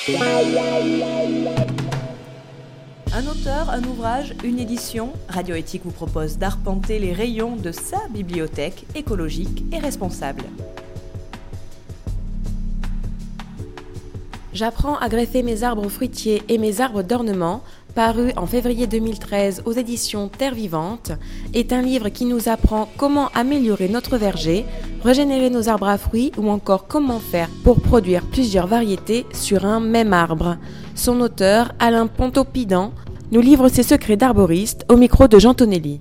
Un auteur, un ouvrage, une édition, Radio Éthique vous propose d'arpenter les rayons de sa bibliothèque écologique et responsable. J'apprends à greffer mes arbres fruitiers et mes arbres d'ornement, paru en février 2013 aux éditions Terre Vivante, est un livre qui nous apprend comment améliorer notre verger, régénérer nos arbres à fruits ou encore comment faire pour produire plusieurs variétés sur un même arbre. Son auteur, Alain Pontoppidan, nous livre ses secrets d'arboriste au micro de Jean Tonelli.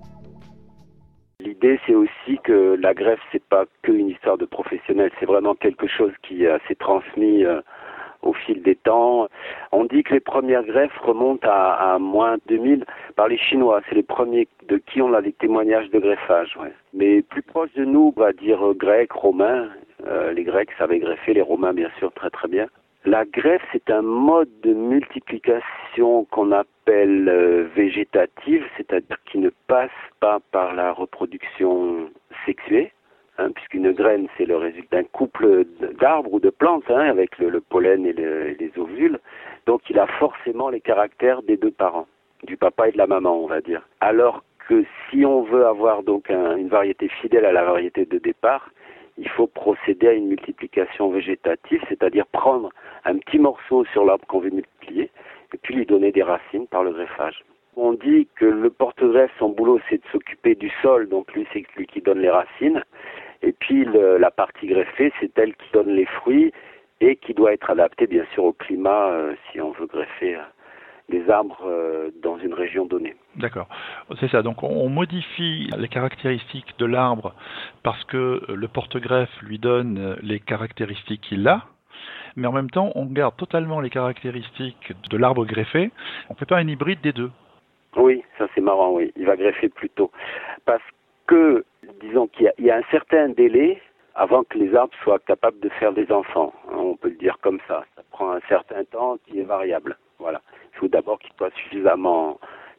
L'idée, c'est aussi que la greffe, c'est pas qu'une histoire de professionnel, c'est vraiment quelque chose qui s'est transmis au fil des temps. On dit que les premières greffes remontent à moins 2000 par les Chinois. C'est les premiers de qui on a des témoignages de greffage. Ouais. Mais plus proche de nous, on va dire grecs, romains. Les Grecs savaient greffer, les Romains bien sûr très très bien. La greffe, c'est un mode de multiplication qu'on appelle végétative, c'est-à-dire qui ne passe pas par la reproduction sexuée. Puisqu'une graine, c'est le résultat d'un couple d'arbres ou de plantes, avec le pollen et les ovules. Donc, il a forcément les caractères des deux parents, du papa et de la maman, on va dire. Alors que si on veut avoir donc une variété fidèle à la variété de départ, il faut procéder à une multiplication végétative, c'est-à-dire prendre un petit morceau sur l'arbre qu'on veut multiplier et puis lui donner des racines par le greffage. On dit que le porte-greffe, son boulot, c'est de s'occuper du sol, donc lui, c'est lui qui donne les racines. Et puis la partie greffée, c'est elle qui donne les fruits et qui doit être adaptée bien sûr au climat si on veut greffer des arbres dans une région donnée. D'accord, c'est ça. Donc on modifie les caractéristiques de l'arbre parce que le porte-greffe lui donne les caractéristiques qu'il a, mais en même temps on garde totalement les caractéristiques de l'arbre greffé. On ne fait pas un hybride des deux. Oui, ça c'est marrant, oui. Il va greffer plus tôt. Parce que, disons qu'il y a un certain délai avant que les arbres soient capables de faire des enfants. On peut le dire comme ça. Ça prend un certain temps qui est variable. Voilà. Il faut d'abord qu'il soit suffisamment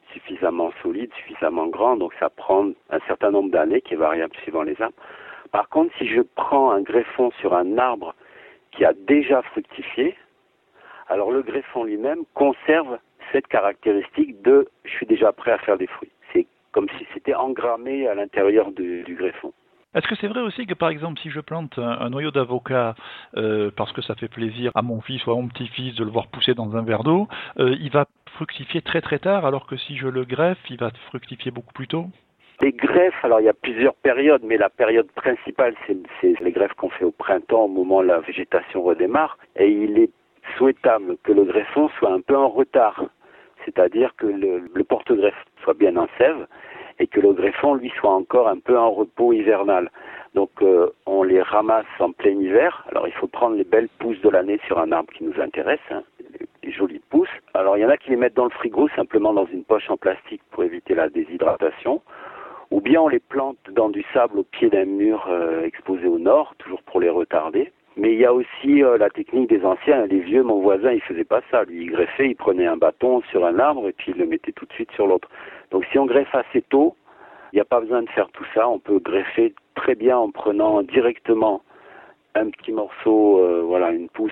solide, suffisamment grand. Donc ça prend un certain nombre d'années qui est variable suivant les arbres. Par contre, si je prends un greffon sur un arbre qui a déjà fructifié, alors le greffon lui-même conserve cette caractéristique de « je suis déjà prêt à faire des fruits ». C'est comme si c'était engrammé à l'intérieur du greffon. Est-ce que c'est vrai aussi que, par exemple, si je plante un noyau d'avocat parce que ça fait plaisir à mon fils ou à mon petit-fils de le voir pousser dans un verre d'eau, il va fructifier très très tard, alors que si je le greffe, il va fructifier beaucoup plus tôt? Les greffes, alors il y a plusieurs périodes, mais la période principale, c'est les greffes qu'on fait au printemps, au moment où la végétation redémarre, et il est souhaitable que le greffon soit un peu en retard, c'est-à-dire que le porte-greffe soit bien en sève et que le greffon, lui, soit encore un peu en repos hivernal. Donc on les ramasse en plein hiver. Alors il faut prendre les belles pousses de l'année sur un arbre qui nous intéresse, les jolies pousses. Alors il y en a qui les mettent dans le frigo, simplement dans une poche en plastique pour éviter la déshydratation. Ou bien on les plante dans du sable au pied d'un mur exposé au nord, toujours pour les retarder. Mais il y a aussi la technique des anciens, les vieux, mon voisin, il faisait pas ça. Lui, il greffait, il prenait un bâton sur un arbre et puis il le mettait tout de suite sur l'autre. Donc si on greffe assez tôt, il n'y a pas besoin de faire tout ça. On peut greffer très bien en prenant directement un petit morceau, une pousse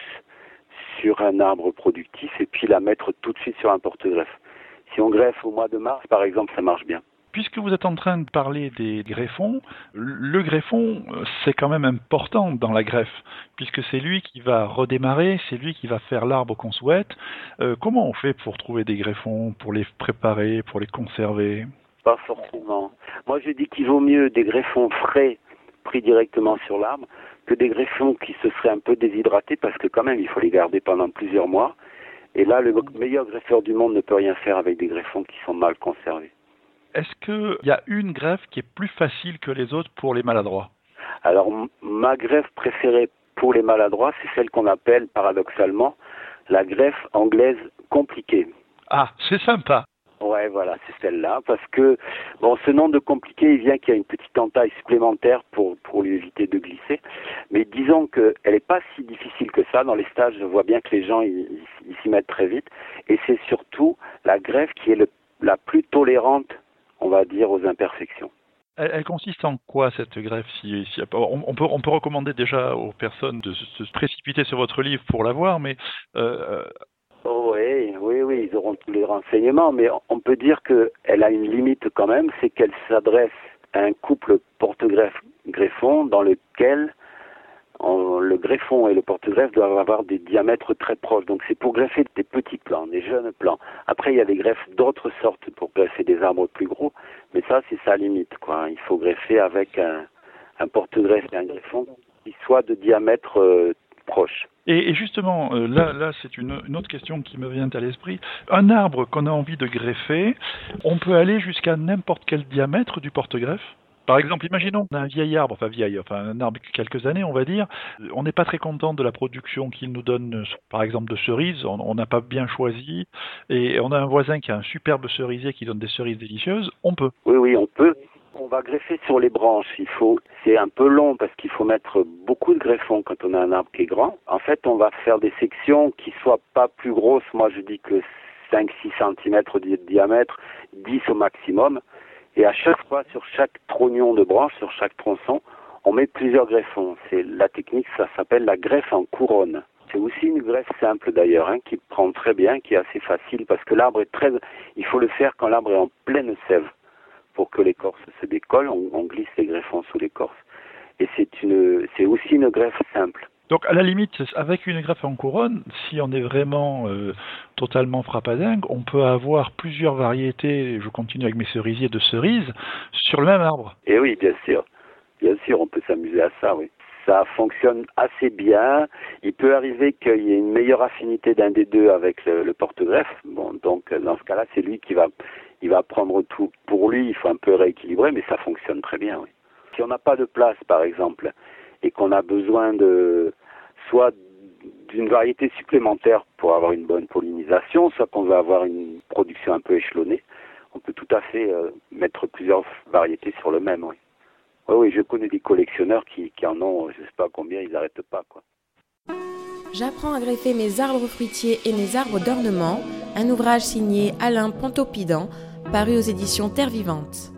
sur un arbre productif et puis la mettre tout de suite sur un porte-greffe. Si on greffe au mois de mars, par exemple, ça marche bien. Puisque vous êtes en train de parler des greffons, le greffon, c'est quand même important dans la greffe, puisque c'est lui qui va redémarrer, c'est lui qui va faire l'arbre qu'on souhaite. Comment on fait pour trouver des greffons, pour les préparer, pour les conserver? Pas forcément. Moi, je dis qu'il vaut mieux des greffons frais pris directement sur l'arbre que des greffons qui se seraient un peu déshydratés, parce que quand même, il faut les garder pendant plusieurs mois. Et là, le meilleur greffeur du monde ne peut rien faire avec des greffons qui sont mal conservés. Est-ce qu'il y a une greffe qui est plus facile que les autres pour les maladroits? Alors, ma greffe préférée pour les maladroits, c'est celle qu'on appelle, paradoxalement, la greffe anglaise compliquée. Ah, c'est sympa. Ouais, voilà, c'est celle-là, parce que, ce nom de compliqué, il vient qu'il y a une petite entaille supplémentaire pour lui éviter de glisser. Mais disons qu'elle n'est pas si difficile que ça. Dans les stages, je vois bien que les gens, ils s'y mettent très vite. Et c'est surtout la greffe qui est la plus tolérante, on va dire, aux imperfections. Elle consiste en quoi cette greffe on peut recommander déjà aux personnes de se précipiter sur votre livre pour la voir, mais Oui, ils auront tous les renseignements, mais on peut dire qu'elle a une limite quand même, c'est qu'elle s'adresse à un couple porte-greffon dans lequel le greffon et le porte-greffe doivent avoir des diamètres très proches. Donc c'est pour greffer des petits plants, des jeunes plants. Après, il y a des greffes d'autres sortes pour greffer des arbres plus gros, mais ça, c'est sa limite, quoi. Il faut greffer avec un porte-greffe et un greffon qui soient de diamètre proche. Et justement, là, c'est une autre question qui me vient à l'esprit. Un arbre qu'on a envie de greffer, on peut aller jusqu'à n'importe quel diamètre du porte-greffe. Par exemple, imaginons un vieil arbre, un arbre qui a quelques années, on va dire. On n'est pas très content de la production qu'il nous donne, par exemple, de cerises. On n'a pas bien choisi. Et on a un voisin qui a un superbe cerisier qui donne des cerises délicieuses. On peut. Oui, on peut. On va greffer sur les branches. C'est un peu long parce qu'il faut mettre beaucoup de greffons quand on a un arbre qui est grand. En fait, on va faire des sections qui soient pas plus grosses. Moi, je dis que 5-6 cm de diamètre, 10 au maximum. Et à chaque fois, sur chaque trognon de branche, sur chaque tronçon, on met plusieurs greffons. La technique, ça s'appelle la greffe en couronne. C'est aussi une greffe simple d'ailleurs, qui prend très bien, qui est assez facile parce que l'arbre est il faut le faire quand l'arbre est en pleine sève. Pour que l'écorce se décolle, on glisse les greffons sous l'écorce. Et c'est aussi une greffe simple. Donc, à la limite, avec une greffe en couronne, si on est vraiment totalement frappadingue, on peut avoir plusieurs variétés, je continue avec mes cerisiers, de cerises, sur le même arbre. Et oui, bien sûr. Bien sûr, on peut s'amuser à ça, oui. Ça fonctionne assez bien. Il peut arriver qu'il y ait une meilleure affinité d'un des deux avec le porte-greffe. Bon, donc, dans ce cas-là, c'est lui qui va prendre tout pour lui. Il faut un peu rééquilibrer, mais ça fonctionne très bien, oui. Si on n'a pas de place, par exemple, et qu'on a besoin soit d'une variété supplémentaire pour avoir une bonne pollinisation, soit qu'on veut avoir une production un peu échelonnée, on peut tout à fait mettre plusieurs variétés sur le même, oui. Oui, je connais des collectionneurs qui en ont, je ne sais pas combien, ils n'arrêtent pas, quoi. J'apprends à greffer mes arbres fruitiers et mes arbres d'ornement, un ouvrage signé Alain Pontoppidan, paru aux éditions Terre Vivante.